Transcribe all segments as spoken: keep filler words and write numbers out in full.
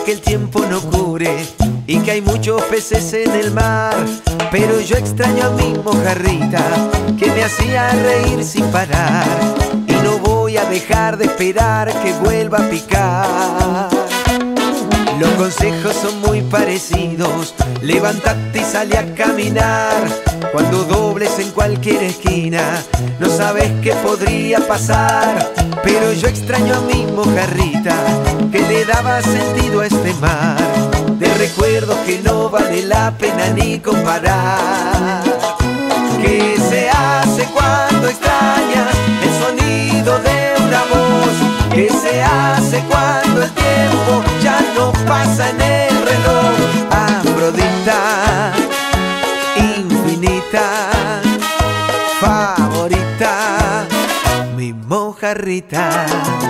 que el tiempo no cure y que hay muchos peces en el mar, pero yo extraño a mi mojarrita que me hacía reír sin parar, y no voy a dejar de esperar que vuelva a picar. Los consejos son muy parecidos: levántate y sale a caminar. Cuando dobles en cualquier esquina, no sabes qué podría pasar. Pero yo extraño a mi mojarrita que le daba sentido a este mar, de recuerdos que no vale la pena ni comparar. ¿Qué se hace cuando extrañas el sonido de una voz? ¿Qué se hace cuando el tiempo ya no pasa en el reloj? Afrodita, infinita, favorita, mi mojarrita.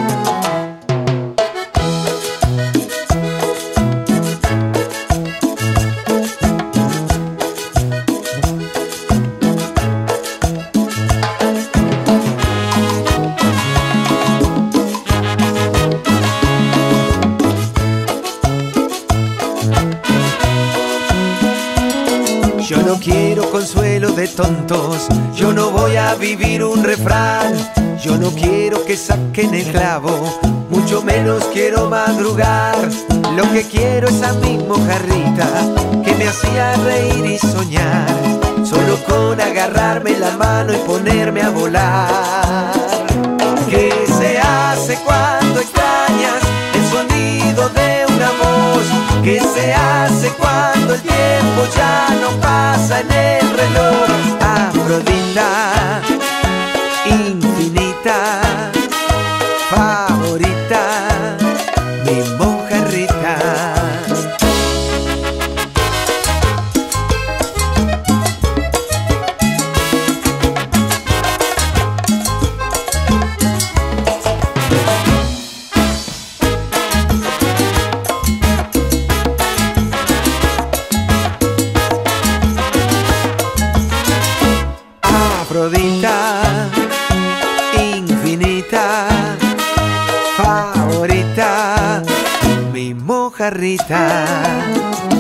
Yo no quiero consuelo de tontos, yo no voy a vivir un refrán. Yo no quiero que saquen el clavo, mucho menos quiero madrugar. Lo que quiero es a mi mojarrita que me hacía reír y soñar, solo con agarrarme la mano y ponerme a volar. ¿Qué se hace cuando extrañas el sonido de una voz? ¿Qué se hace cuando el tiempo ya no pasa en el reloj? Afrodita, infinita, favorita, mi mojarrita. Afrodita, infinita, favorita, mi mojarrita.